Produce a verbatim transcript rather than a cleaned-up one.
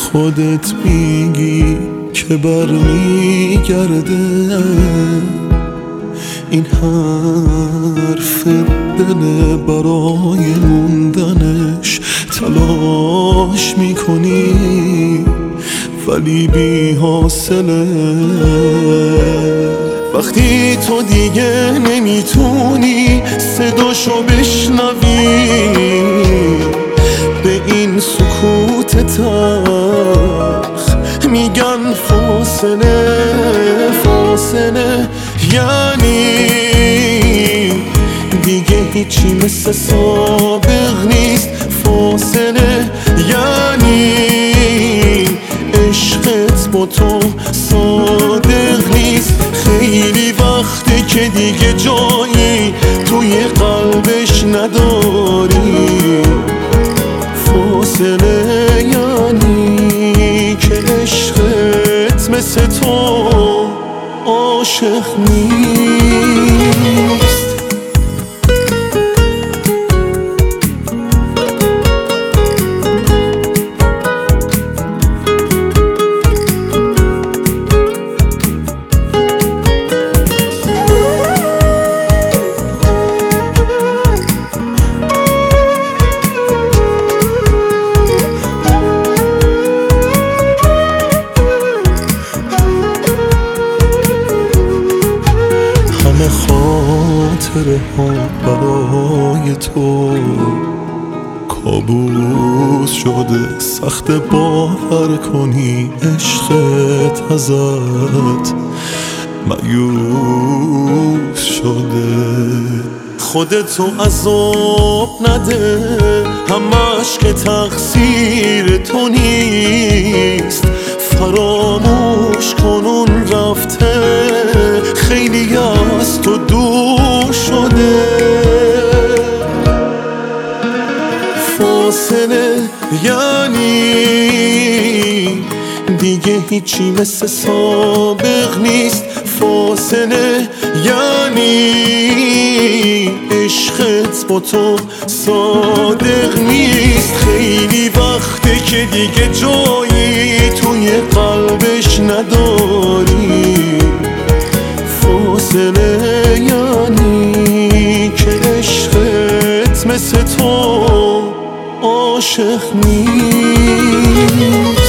خودت میگی که برمیگرده، این حرف دل برای موندنش تلاش میکنی ولی بی حاصله. وقتی تو دیگه نمیتونی صداشو بشنوی، به این سکوت تلخ میگن فاصله. فاصله یعنی دیگه هیچی مثل سابق نیست. فاصله یعنی عشقت با تو صادق نیست. خیلی وقته که دیگه جایی توی قلبش نداری. فاصله یعنی که عشقت مثل تو عاشق نیست. همه خاطره ها برای تو کابوس شده، سخت باور کنی عشقت ازت مایوس شده. خودتو عذاب نده، همش که تقصیر تو نیست. فراموش کن اون رفته، خیلی از تو دور شده. فاصله یعنی دیگه هیچی مثل سابق نیست. فاصله یعنی عشقت با تو صادق نیست. خیلی وقته که دیگه جایی توی قلبش نداری. فاصله یعنی که عشقت مثل تو عاشق نیست.